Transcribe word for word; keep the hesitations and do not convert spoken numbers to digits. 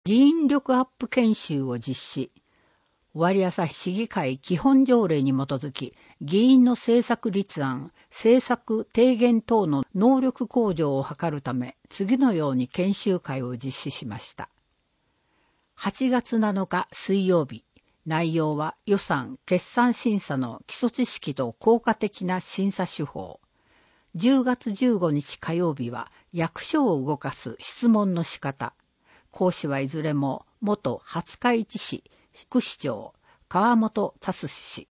議員力アップ研修を実施。尾張旭市議会基本条例に基づき、議員の政策立案、政策提言等の能力向上を図るため、次のように研修会を実施しました。はちがつなのか水曜日、内容は予算・決算審査の基礎知識と効果的な審査手法。じゅうがつじゅうごにち火曜日は役所を動かす質問の仕方。講師はいずれも元廿日市市副市長川本達氏。